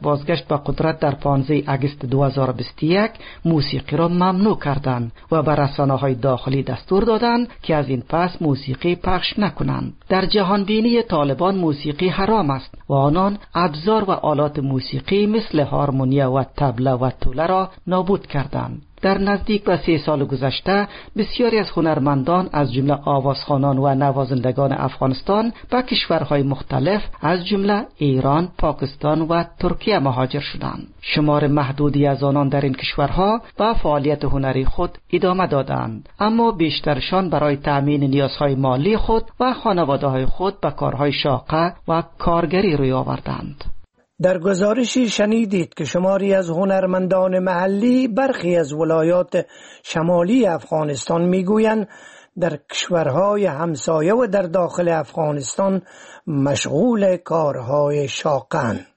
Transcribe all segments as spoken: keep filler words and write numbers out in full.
بازگشت به قدرت در پانزده آگوست دو هزار و بیست و یک موسیقی را ممنوع کردند و به رسانه‌های داخلی دستور دادند که از این پس موسیقی پخش نکنند. در جهان بینی طالبان موسیقی حرام است و آنان ابزار و آلات موسیقی مثل هارمونیا و طبله و توله را نابود کردند. در نزدیک به سه سال گذشته بسیاری از هنرمندان از جمله آوازخوانان و نوازندگان افغانستان به کشورهای مختلف از جمله ایران، پاکستان و ترکیه مهاجر شدند. شمار محدودی از آنان در این کشورها به فعالیت هنری خود ادامه دادند، اما بیشترشان برای تأمین نیازهای مالی خود و خانواده‌های خود به کارهای شاقه و کارگری روی آوردند. در گزارشی شنیدید که شماری از هنرمندان محلی برخی از ولایات شمالی افغانستان میگویند در کشورهای همسایه و در داخل افغانستان مشغول کارهای شاقند.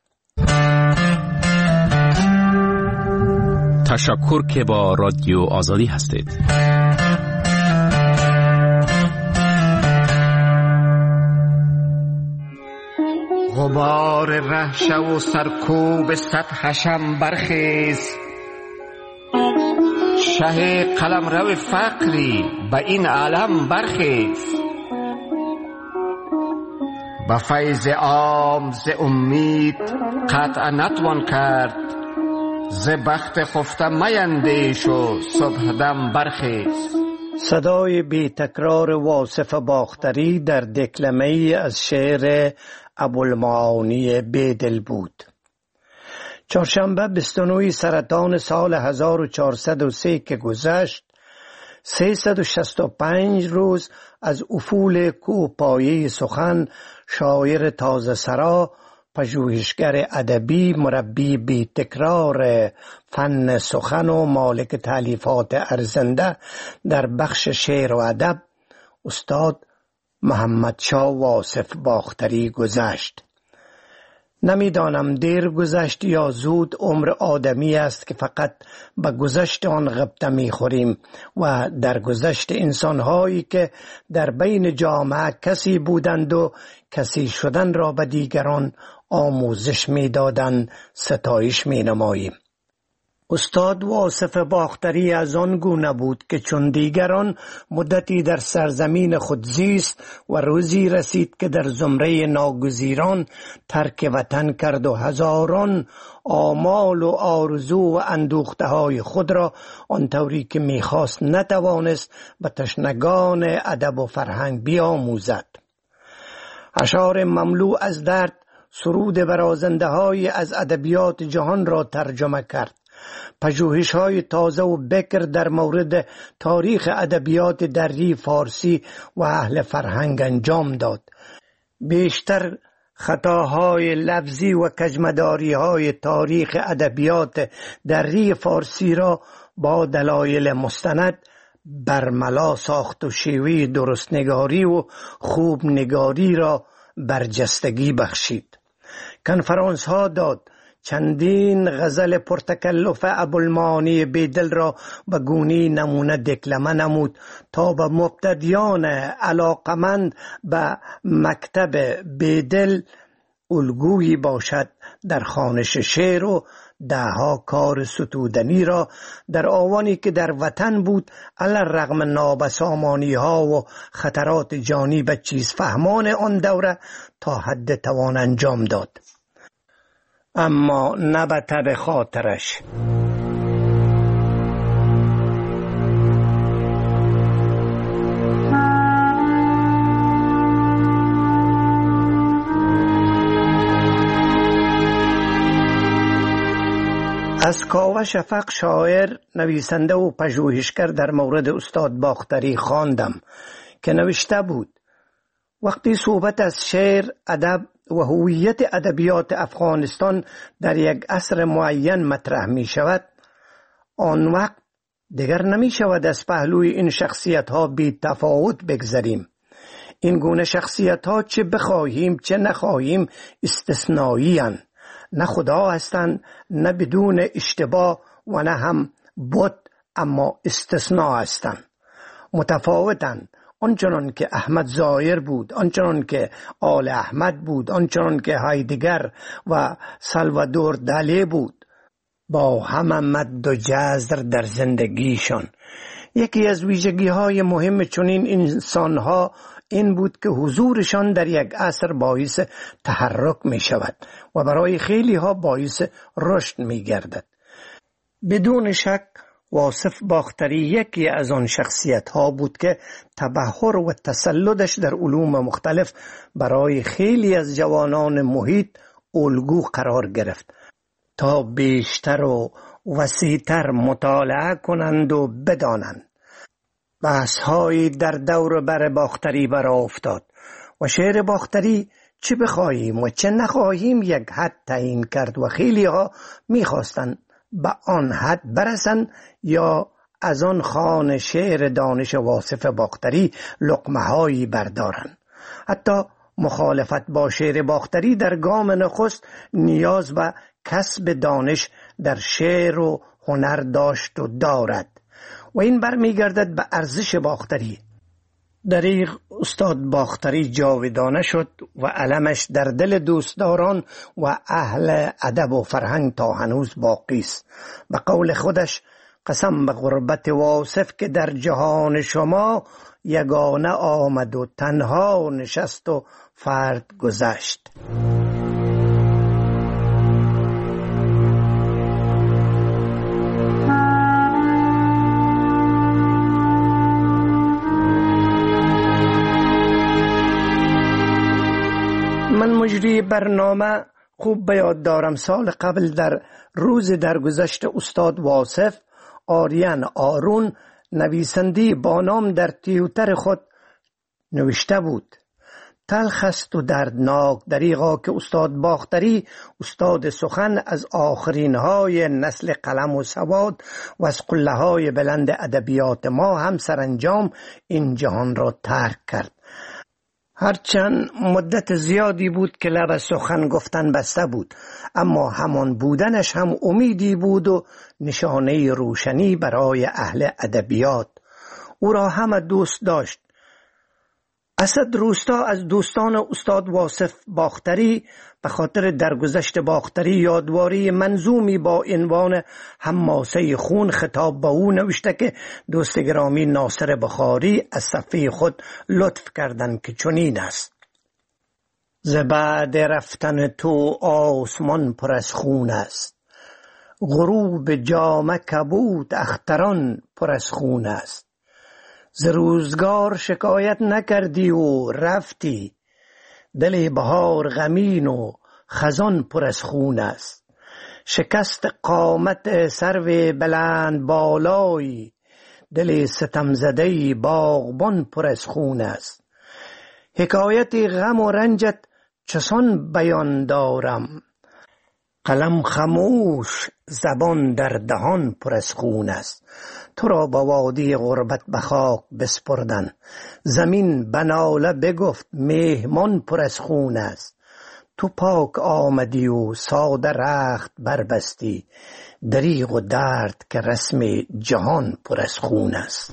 تشکر که با رادیو آزادی هستید. غبار رهشه و سرکوب سطحشم برخیز، شه قلمرو فقری به این عالم برخیز. به فیض عام ز امید قطع نتوان کرد، ز بخت خفته میندیش و صبح دم برخیز. صدای بی تکرار واصف باختری در دکلمه‌ای از شعر ابوالمعانی بیدل بود. چهارشنبه بیست و نه سرطان سال هزار و چهارصد و سه که گذشت، سیصد و شصت و پنج روز از افول کوهپایه سخن، شاعر تازه سرا، پژوهشگر ادبی، مربی بی تکرار فن سخن و مالک تالیفات ارزنده در بخش شعر و ادب، استاد محمد شاه واصف باختری گذشت. نمیدانم دیر گذشت یا زود. عمر آدمی است که فقط به گذشت آن غبطه میخوریم و در گذشت انسانهایی که در بین جامعه کسی بودند و کسی شدن را به دیگران آموزش میدادند ستایش مینماییم. استاد واصف باختری از آن گونه بود که چون دیگران مدتی در سرزمین خود زیست و روزی رسید که در زمره ناگزیران ترک وطن کرد و هزاران آمال و آرزو و اندوخته های خود را آنطوری که میخواست نتوانست به تشنگان ادب و فرهنگ بیاموزد. اشعار مملو از درد سرود برازنده های از ادبیات جهان را ترجمه کرد. پژوهش های تازه و بکر در مورد تاریخ ادبیات دری فارسی و اهل فرهنگ انجام داد. بیشتر خطاهای لفظی و کجمداری های تاریخ ادبیات دری فارسی را با دلایل مستند برملا ساخت و شیوه درست نگاری و خوب نگاری را برجستگی بخشید. کنفرانس ها داد. چندین غزل پرتکلف ابوالمعانی بیدل را به گونی نمونه دکلمه نمود تا به مبتدیان علاقمند به مکتب بیدل الگویی باشد. در خوانش شعر و دهها کار ستودنی را در آوانی که در وطن بود علی الرغم نابسامانی ها و خطرات جانی به چیز فهمان آن دوره تا حد توان انجام داد، اما نه به تب خاطرش. از کاوه شفق شاعر، نویسنده و پژوهشگر در مورد استاد باختری خواندم که نوشته بود: وقتی صحبت از شعر، ادب و هویت ادبیات افغانستان در یک عصر معین مطرح می شود، آن وقت دیگر نمی شود از پهلوی این شخصیت ها بی تفاوت بگذریم. این گونه شخصیت ها چه بخواهیم چه نخواهیم استثنایی هستند. نه خدا هستند، نه بدون اشتباه و نه هم بت، اما استثناء هستند. متفاوتند. آنچنان که احمد ظاهر بود، آنچنان که آل احمد بود، آنچنان که هایدگر و سالوادور دالی بود، با همه مد و جزر در زندگیشان. یکی از ویژگی های مهم چنین انسان ها این بود که حضورشان در یک عصر باعث تحرک می شود و برای خیلی ها باعث رشد می گردد. بدون شک واصف باختری یکی از آن شخصیت ها بود که تبحر و تسلطش در علوم مختلف برای خیلی از جوانان محیط الگو قرار گرفت تا بیشتر و وسیع‌تر مطالعه کنند و بدانند. بحث هایی در دور بر باختری برآ افتاد و شعر باختری چه بخواهیم و چه نخواهیم یک حد تعیین کرد و خیلی ها میخواستند به آن حد برسند یا از آن خوان شعر دانش واصف باختری لقمه هایی بردارند. حتی مخالفت با شعر باختری در گام نخست نیاز به کسب دانش در شعر و هنر داشت و دارد و این برمیگردد به ارزش باختری. دریغ استاد باختری جاودانه شد و علمش در دل دوستداران و اهل ادب و فرهنگ تا هنوز باقی است. به قول خودش قسم به غربت واصف که در جهان شما یگانه آمد و تنها نشست و فرد گذشت. من مجری برنامه خوب به یاد دارم سال قبل در روز درگذشت استاد واصف آریان آرون نویسندی با نام در تیوتر خود نوشته بود: تلخ است و دردناک دریغا که استاد باختری استاد سخن از آخرین های نسل قلم و سواد و از قله های بلند ادبیات ما هم سرانجام این جهان را ترک کرد. هرچند مدت زیادی بود که لب سخن گفتن بسته بود، اما همان بودنش هم امیدی بود و نشانه روشنی برای اهل ادبیات. او را همه دوست داشت. اسد روستا از دوستان استاد واصف باختری به خاطر درگذشت باختری یادواری منظومی با عنوان حماسه خون خطاب به او نوشته که دوست گرامی ناصر بخاری از صفحه خود لطف کردند که چنین است: ز بعد رفتن تو آسمان پر از خون است، غروب جامه کبود اختران پر از خون است. ز روزگار شکایت نکردی و رفتی، دل بهار غمین و خزان پر از خون است. شکست قامت سرو بلند بالایی، دل ستم زده باغبان پر از خون است. حکایت غم و رنجت چسان بیان دارم، قلم خموش زبان در دهان پر از خون است. تو را با وادی غربت به خاک بسپردن، زمین بناله بگفت مهمان پر از خون است. تو پاک آمدی و ساده رخت بربستی، دریغ و درد که رسم جهان پر از خون است.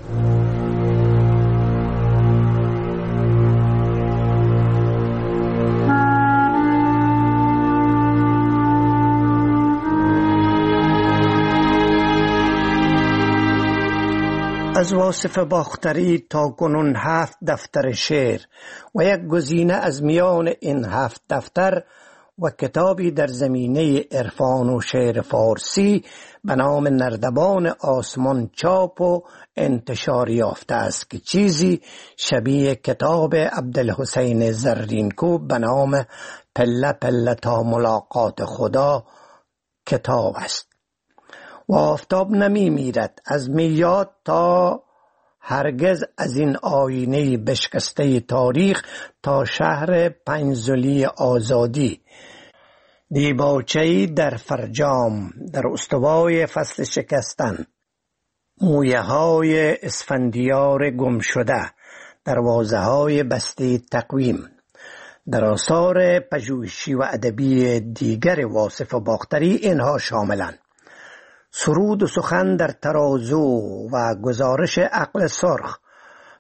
از واصف باختری تا کنون هفت دفتر شعر و یک گزینه از میان این هفت دفتر و کتابی در زمینه عرفان و شعر فارسی به نام نردبان آسمان چاپ و انتشار یافته است که چیزی شبیه کتاب عبدالحسین زرینکوب به نام پله پله تا ملاقات خدا کتاب است. و آفتاب نمی میرد از میاد تا هرگز از این آینه بشکسته تاریخ تا شهر پنجزلی آزادی، دیباچه‌ای در فرجام در استوای فصل شکستن، مویه های اسفندیار گم شده، دروازه های بسته تقویم. در آثار پژوهشی و ادبی دیگر واصف باختری اینها شاملند: سرود و سخن در ترازو و گزارش عقل سرخ،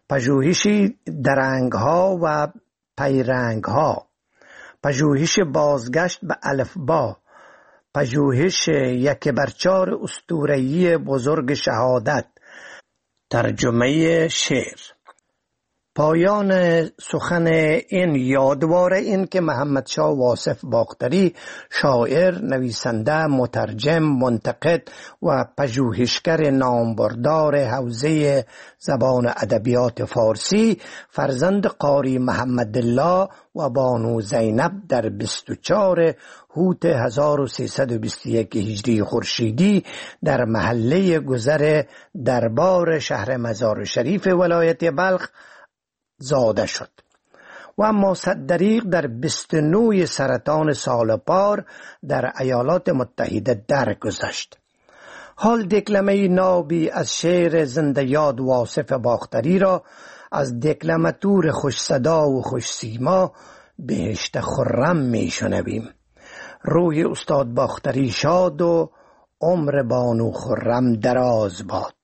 پژوهش درنگ‌ها و پیرنگ‌ها، پژوهش بازگشت به الفبا، پژوهش یک برچار اسطوره‌ای بزرگ شهادت، ترجمه شعر. پایان سخن این یادوار این که محمد شاه واصف باختری شاعر، نویسنده، مترجم، منتقد و پژوهشگر نامبردار حوزه زبان ادبیات فارسی، فرزند قاری محمد الله و بانو زینب در بیست و چهار هوت هزار و سیصد و بیست و یک هجری خورشیدی در محله گذر دربار شهر مزار شریف ولایت بلخ زاده شد و اما صدریق در بیست و نه سرطان سالپار در ایالات متحده درگذشت. حال دکلمه نابی از شعر زنده یاد واصف باختری را از دکلماتور خوش صدا و خوش سیما بهشت خرم می شنویم. روح استاد باختری شاد و عمر بانو خرم دراز باد.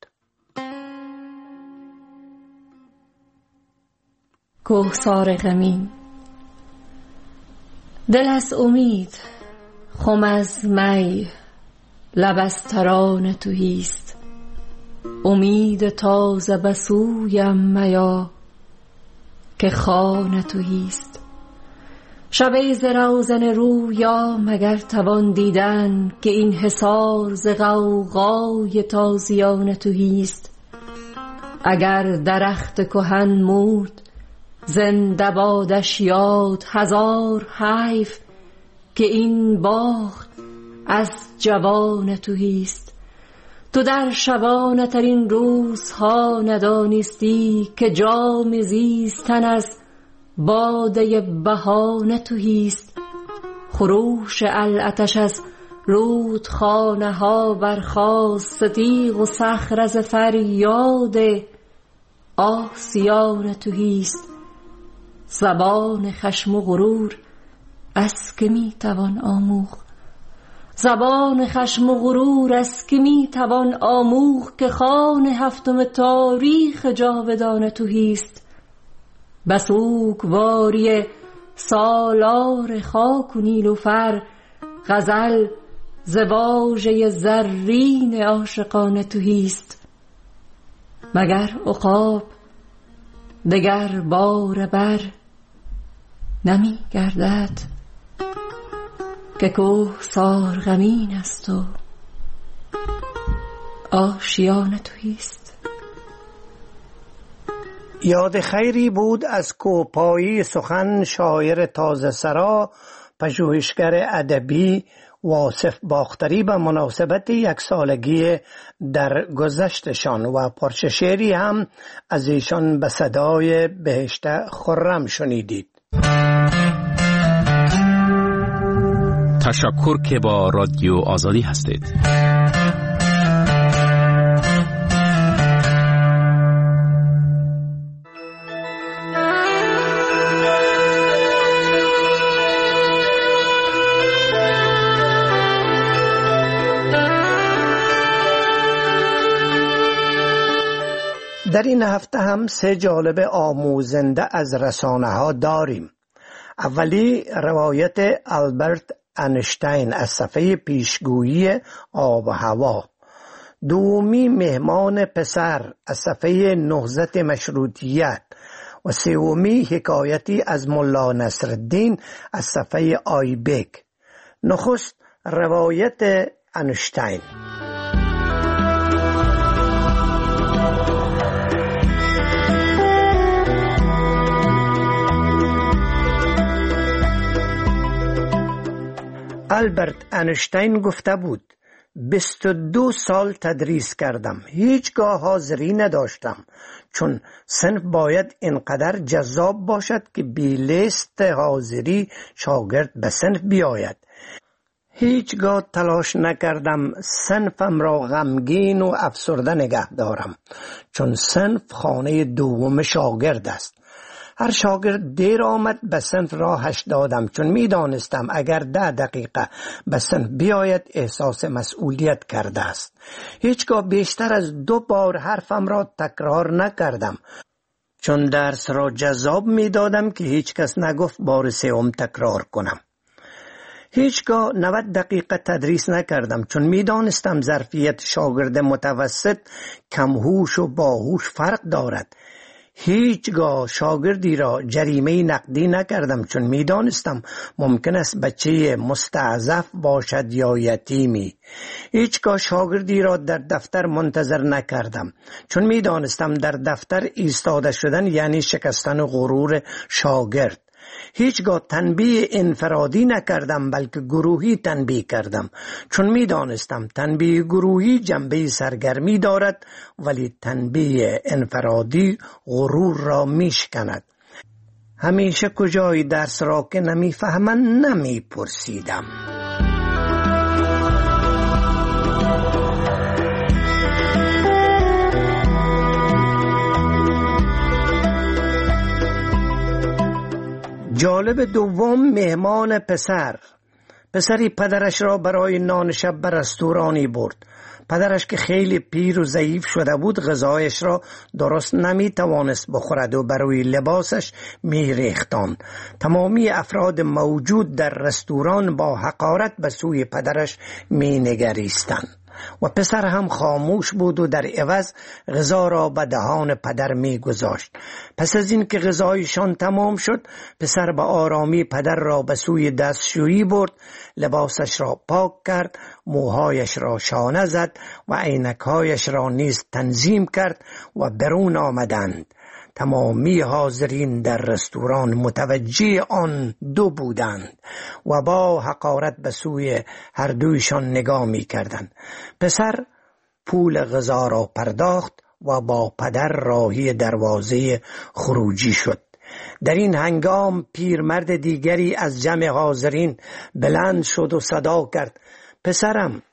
کوهسار غمین، دل از امید، خم از می، لب از ترانه تویست. امید تازه بسویم میا که خانه تویست. شب ز روزن رویا مگر توان دیدن که این حصار ز غوغای تازیانه تویست. اگر درخت کهن مرد زنده بادش یاد، هزار حیف که این باغ از جوان تویست. تو در شبانه ترین روزها ندانستی که جام زیستن از باده بهانه تویست. خروش العطش از رودخانه ها برخاست، تیغ و صخره ز فریاد آسیان تویست. زبان خشم و غرور از که می توان آموخت، زبان خشم و غرور از که می توان آموخت که خوان هفتم تاریخ جاودان تویست. بسوگواری سالار خاک و نیلوفر، غزل ز واژه زرین عاشقانه تویست. مگر عقاب دگر بار بر نمی گردد که کوهسار غمین است و آشیان تویست. یاد خیری بود از کوپایی سخن شاعر تازه سرا، پژوهشگر ادبی واصف باختری به مناسبت یک سالگی در گذشتشان و پارچه شعری هم از ایشان به صدای بهشت خرم شنیدید. تشکر که با رادیو آزادی هستید. در این هفته هم سه جالب آموزنده از رسانه ها داریم. اولی روایت آلبرت انشتین از صفحه پیشگویی آب و هوا. دومی مهمان پسر از صفحه نهضت مشروطیت و سومی حکایتی از ملا نصرالدین از صفحه آیبک. نخست روایت انشتین. آلبرت انشتین گفته بود بیست و دو سال تدریس کردم، هیچگاه حاضری نداشتم، چون صنف باید اینقدر جذاب باشد که بی لیست حاضری شاگرد به صنف بیاید. هیچگاه تلاش نکردم صنفم را غمگین و افسرده نگه دارم، چون صنف خانه دوم شاگرد است. هر شاگرد دیر آمد به صنف راهش دادم، چون می دانستم اگر ده دقیقه به صنف بیاید احساس مسئولیت کرده است. هیچگاه بیشتر از دو بار حرفم را تکرار نکردم، چون درس را جذاب می دادم که هیچ کس نگفت بار سوم تکرار کنم. هیچگاه نود دقیقه تدریس نکردم، چون می دانستم ظرفیت شاگرد متوسط کمهوش و باهوش فرق دارد. هیچگاه شاگردی را جریمه نقدی نکردم، چون می دانستم ممکن است بچه مستعضف باشد یا یتیمی. هیچگاه شاگردی را در دفتر منتظر نکردم، چون می دانستم در دفتر ایستاده شدن یعنی شکستن غرور شاگرد. هیچگاه تنبیه انفرادی نکردم، بلکه گروهی تنبیه کردم، چون می دانستم تنبیه گروهی جنبه سرگرمی دارد، ولی تنبیه انفرادی غرور را می شکند. همیشه کجای درس را که نمی فهمند نمی پرسیدم. جالب دوم، مهمان پسر. پسری پدرش را برای نان شب به رستورانی برد. پدرش که خیلی پیر و ضعیف شده بود غذایش را درست نمی توانست بخورد و برای لباسش می ریختان. تمامی افراد موجود در رستوران با حقارت به سوی پدرش می نگریستند و پسر هم خاموش بود و در عوض غذا را به دهان پدر می گذاشت. پس از این که غذایشان تمام شد، پسر به آرامی پدر را به سوی دستشویی برد، لباسش را پاک کرد، موهایش را شانه زد و عینکهایش را نیز تنظیم کرد و برون آمدند. تمامی حاضرین در رستوران متوجه آن دو بودند و با حقارت به سوی هر دویشان نگاه می کردند. پسر پول غذا را پرداخت و با پدر راهی دروازه خروجی شد. در این هنگام پیرمرد دیگری از جمع حاضرین بلند شد و صدا کرد: پسرم،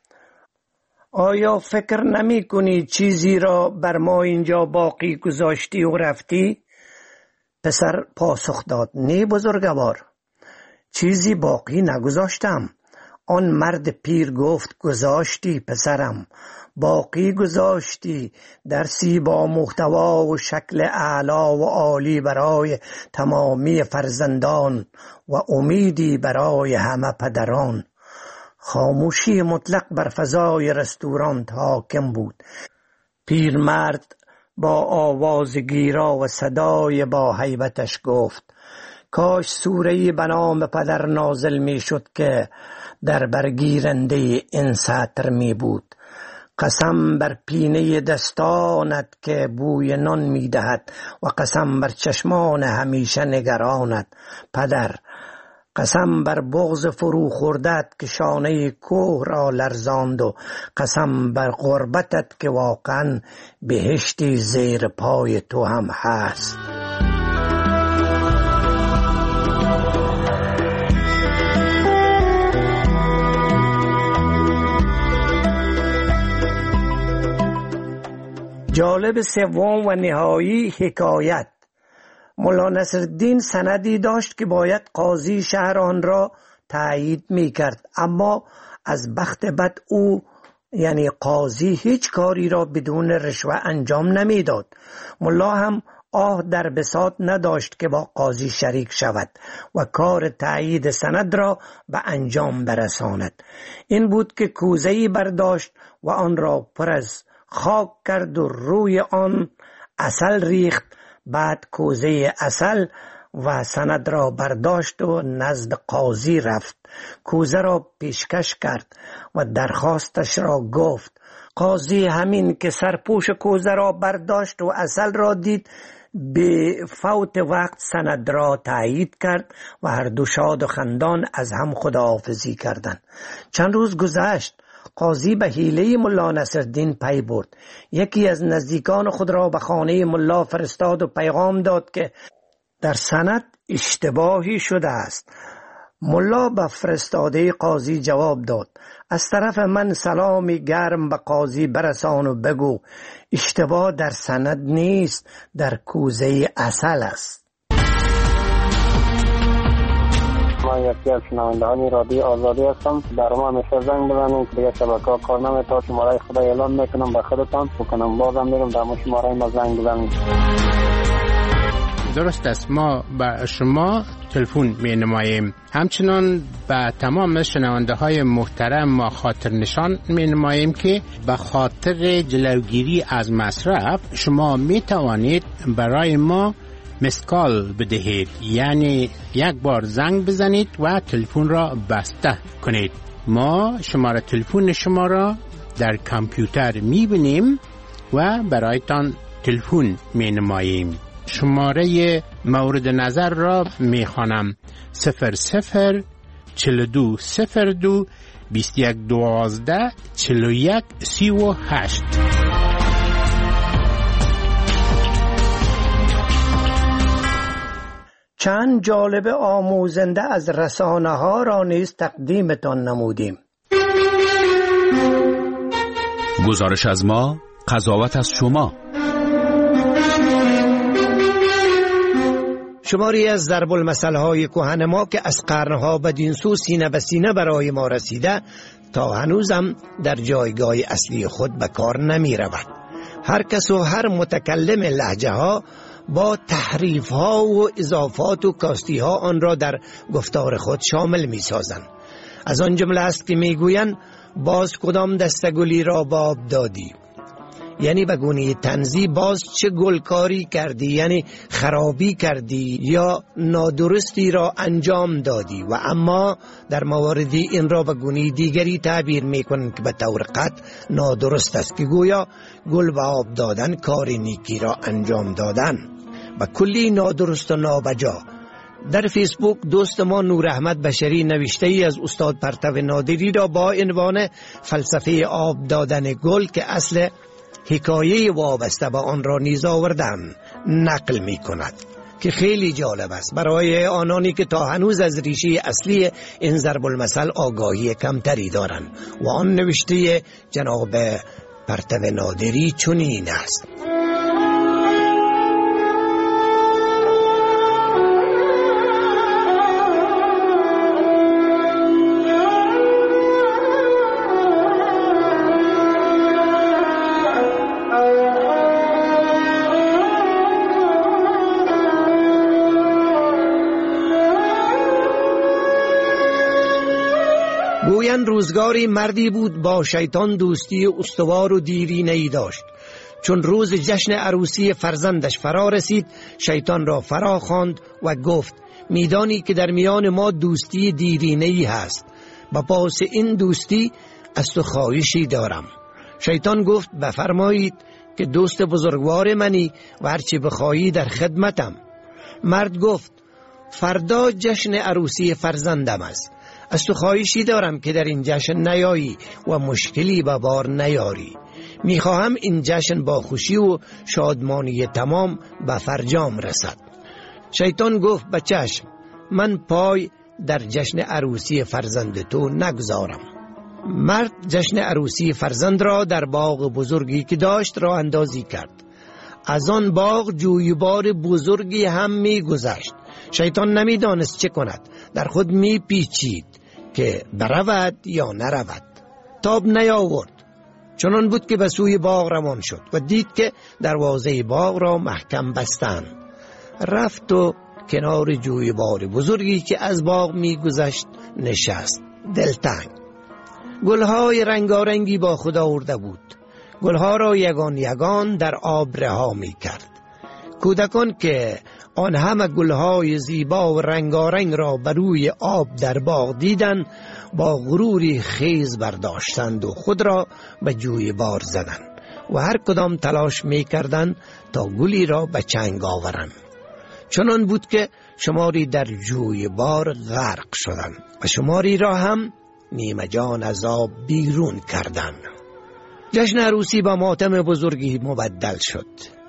آیا فکر نمی کنی چیزی را بر ما اینجا باقی گذاشتی و رفتی؟ پسر پاسخ داد: نه بزرگوار، چیزی باقی نگذاشتم. آن مرد پیر گفت: گذاشتی پسرم، باقی گذاشتی، درسی با محتوا و شکل اعلا و عالی برای تمامی فرزندان و امیدی برای همه پدران. خاموشی مطلق بر فضای رستوران حاکم بود. پیرمرد با آواز گیرا و صدای با هیبتش گفت: کاش سوره‌ای به نام پدر نازل می شد که در برگیرنده این سطر می بود: قسم بر پینه دستانت که بوی نان می دهد و قسم بر چشمان همیشه نگرانت پدر، قسم بر بغض فرو خوردت که شانه کوه را لرزاند و قسم بر غربتت که واقعا بهشتی زیر پای تو هم هست. جالب سوم و نهایی، حکایت. مولا نصرالدین سندی داشت که باید قاضی شهر آن را تایید می کرد، اما از بخت بد او یعنی قاضی هیچ کاری را بدون رشوه انجام نمی داد. مولا هم آه در بساط نداشت که با قاضی شریک شود و کار تایید سند را به انجام برساند. این بود که کوزه‌ای برداشت و آن را پر از خاک کرد و روی آن عسل ریخت. بعد کوزه عسل و سند را برداشت و نزد قاضی رفت. کوزه را پیشکش کرد و درخواستش را گفت. قاضی همین که سرپوش کوزه را برداشت و عسل را دید، به فوت وقت سند را تایید کرد و هر دو شاد و خندان از هم خداحافظی کردند. چند روز گذشت. قاضی به حیله ملا نصرالدین پی برد. یکی از نزدیکان خود را به خانه ملا فرستاد و پیغام داد که در سند اشتباهی شده است. ملا به فرستاده قاضی جواب داد: از طرف من سلامی گرم به قاضی برسان و بگو اشتباه در سند نیست، در کوزه عسل است. من یکی از شنوندگان رادیو آزادی هستم. در ما همیشه زنگ بزنید. دیگه شبکه‌ها کار نمی‌کنه. شماره خدا اعلام میکنم به خودتان بکنم، بازم میگم در شماره ما زنگ بزنید. درست است، ما به شما تلفن می نماییم. همچنان به تمام شنونده های محترم ما خاطر نشان می نماییم که به خاطر جلوگیری از مصرف شما می توانید برای ما مسکال بدهید، یعنی یک بار زنگ بزنید و تلفن را بسته کنید. ما شماره تلفن شما را در کامپیوتر می بینیم و برایتان تلفن می نماییم. شماره مورد نظر را می خوانم: صفر صفر چل دو صفر دو بیست یک دوازده چل و یک سی و هشت. چند جالب آموزنده از رسانه ها را نیز تقدیمتان نمودیم. گزارش از ما، قضاوت از شما. شماری از ضرب المثل‌های کهن ما که از قرنها بدین سو سینه به سینه برای ما رسیده تا هنوزم در جایگاه اصلی خود به کار نمی رود. هر کس و هر متکلم لهجه ها با تحریف ها و اضافات و کاستی ها آن را در گفتار خود شامل می سازند. از آن جمله است که می گویند باز کدام دستگلی را باب دادی، یعنی به گونه تنزی باز چه گلکاری کردی، یعنی خرابی کردی یا نادرستی را انجام دادی. و اما در مواردی این را به گونه دیگری تعبیر میکنند که به طور قطع نادرست است، که گویا گل به آب دادن کار نیکی را انجام دادن، و کلی نادرست و نابجا. در فیسبوک دوست ما نور احمد بشری نوشته ای از استاد پرتو نادری را با عنوان فلسفه آب دادن گل که اصل حکایه وابسته به آن را نیز آوردن نقل می کند که خیلی جالب است برای آنانی که تا هنوز از ریشه اصلی این ضرب المثل آگاهی کمتری دارند. و آن نوشته جناب پرتو نادری چنین است: گویند روزگاری مردی بود با شیطان دوستی استوار و دیرینه‌ای داشت. چون روز جشن عروسی فرزندش فرا رسید، شیطان را فرا خواند و گفت میدانی که در میان ما دوستی دیرینه‌ای هست، با پاس این دوستی از تو خواهشی دارم. شیطان گفت بفرمایید که دوست بزرگوار منی و هرچی بخواهی در خدمتم. مرد گفت فردا جشن عروسی فرزندم است، از تو خواهشی دارم که در این جشن نیایی و مشکلی به بار نیاری. میخواهم این جشن با خوشی و شادمانی تمام به فرجام رسد. شیطان گفت بچشم، من پای در جشن عروسی فرزند تو نگذارم. مرد جشن عروسی فرزند را در باغ بزرگی که داشت راه اندازی کرد. از آن باغ جویبار بزرگی هم می گذشت. شیطان نمی دانست چه کند، در خود می پیچید که برود یا نرود. تاب نیاورد. چنان بود که به سوی باغ روان شد و دید که دروازه باغ را محکم بستند. رفت و کنار جویبار بزرگی که از باغ می گذشت نشست. دلتنگ. گلهای رنگارنگی با خود آورده بود. گلها را یگان یگان در آب رها می کرد. کودکان که آن همه گلهای زیبا و رنگارنگ را بر روی آب در باغ دیدند، با غروری خیز برداشتند و خود را به جویبار زدند و هر کدام تلاش می کردند تا گلی را به چنگ آورند. چنان بود که شماری در جویبار غرق شدند و شماری را هم نیمه جان از آب بیرون کردند. جشن عروسی با ماتم بزرگی مبدل شد.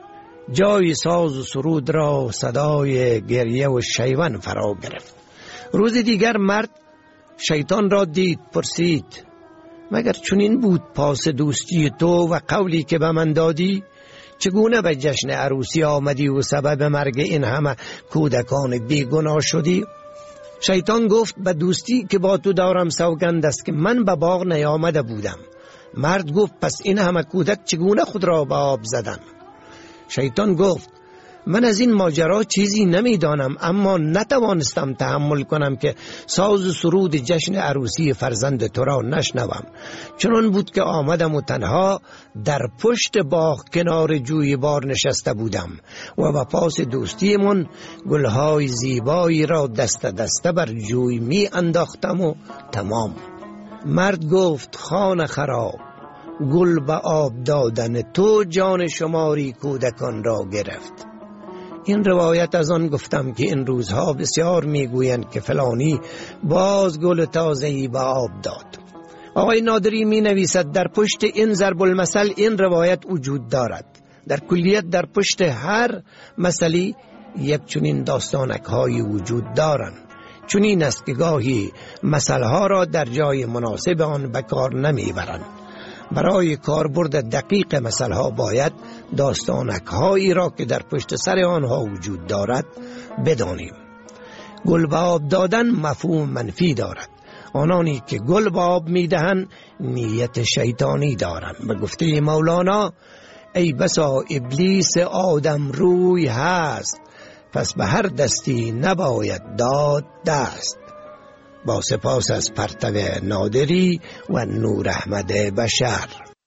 جای ساز و سرود را صدای گریه و شیون فرا گرفت. روز دیگر مرد شیطان را دید، پرسید مگر چنین بود پاس دوستی تو و قولی که به من دادی؟ چگونه به جشن عروسی آمدی و سبب مرگ این همه کودکان بیگناه شدی؟ شیطان گفت به دوستی که با تو دارم سوگند است که من به باغ نیامده بودم. مرد گفت پس این همه کودک چگونه خود را به آب زدند؟ شیطان گفت من از این ماجرا چیزی نمیدانم، اما نتوانستم تحمل کنم که ساز و سرود جشن عروسی فرزند تو را نشنوم. چنان بود که آمدم و تنها در پشت باغ کنار جوی بار نشسته بودم و با پاس دوستیمون گلهای زیبایی را دست دسته بر جوی می انداختم و تمام. مرد گفت خانه خراب، گل به آب دادن تو جان شماری کودکان را گرفت. این روایت از آن گفتم که این روزها بسیار میگویند که فلانی باز گل تازه‌ای به آب داد. آقای نادری می نویسد در پشت این ضرب المثل این روایت وجود دارد. در کلیت در پشت هر مسئله یک چنین داستانک های وجود دارند. چنین است که گاهی مسئله ها را در جای مناسب آن به کار نمی برند. برای کاربرد دقیق مسئله ها باید داستانک هایی را که در پشت سر آنها وجود دارد بدانیم. گل به آب دادن مفهوم منفی دارد. آنانی که گل به آب می دهند نیت شیطانی دارند. به گفته مولانا ای بسا ابلیس آدم روی هست، پس به هر دستی نباید داد دست. با سپاس از پرتو نادری و نور احمد بشر.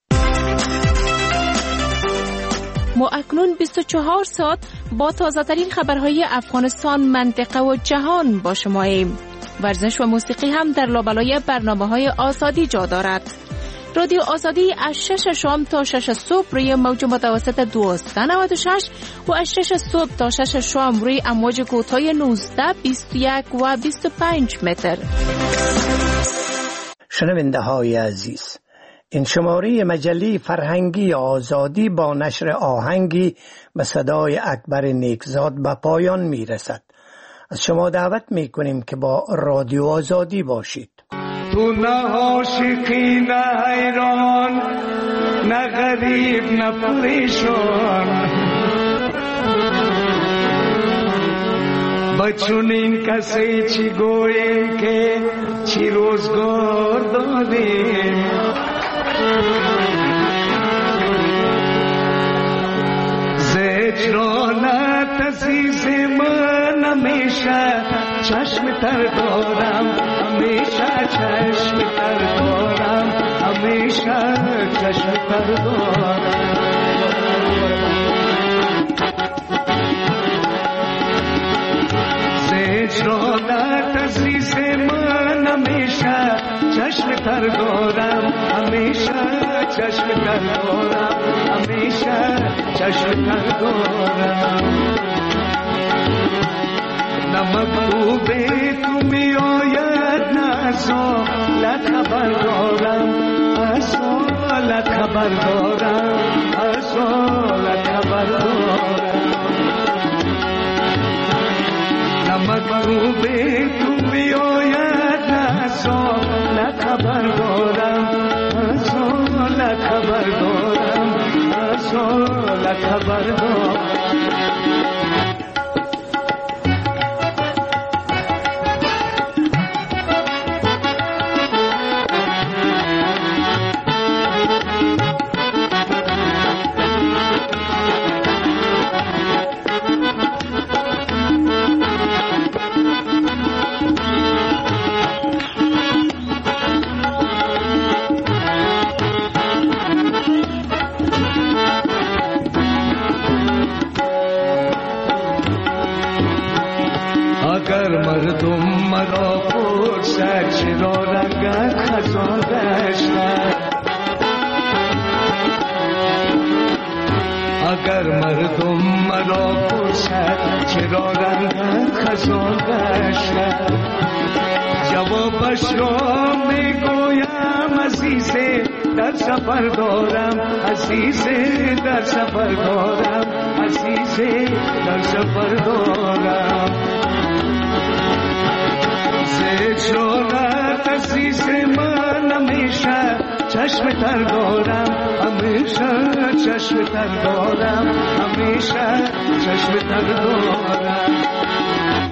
ما اکنون بیست و چهار ساعت با تازه ترین خبرهای افغانستان، منطقه و جهان با شماییم. ورزش و موسیقی هم در لابلای برنامه‌های آزادی جا دارد. رادیو آزادی از شش شام تا شش صبح روی موج متوسط دویست و نود و شش و از شش صبح تا شش شام روی امواج کوتاه نوزده، بیست و یک و بیست و پنج متر. شنونده های عزیز، این شماره مجله فرهنگی آزادی با نشر آهنگی به صدای اکبر نیکزاد به پایان می رسد. از شما دعوت می کنیم که با رادیو آزادی باشید. تو نه عاشقی نه حیران، نه غریب نه پریشان، بچون این کسی چی گویی که چی روزگار دادی. زجرانت عزیز من همیشه چشم تر دارم، همیشه چشم تر دارم، همیشه چشم تر دارم. زجرانت عزیز من همیشه چشم تر دارم، همیشه چشم تر دارم، همیشه چشم تر دارم. نمکروب تو می آید نه سالت خبر دارم، از سالت خبر دارم، از سالت خبر دارم. نمکروب تو می آید نه سالت خبر دارم، از سالت خبر دارم، از سالت خبر دارم. مردم مرا پرسد چرا رنگت خزان گشتن، اگر مردم مرا پرسد چرا رنگت خزان گشتن، جوابش را میگویم عزیزه در سفر دارم، عزیزه در سفر دارم، عزیزه در سفر دارم. زجرانت عزیز من همیشه چشم تر دارم، همیشه چشم تر دارم، همیشه چشم تر دارم.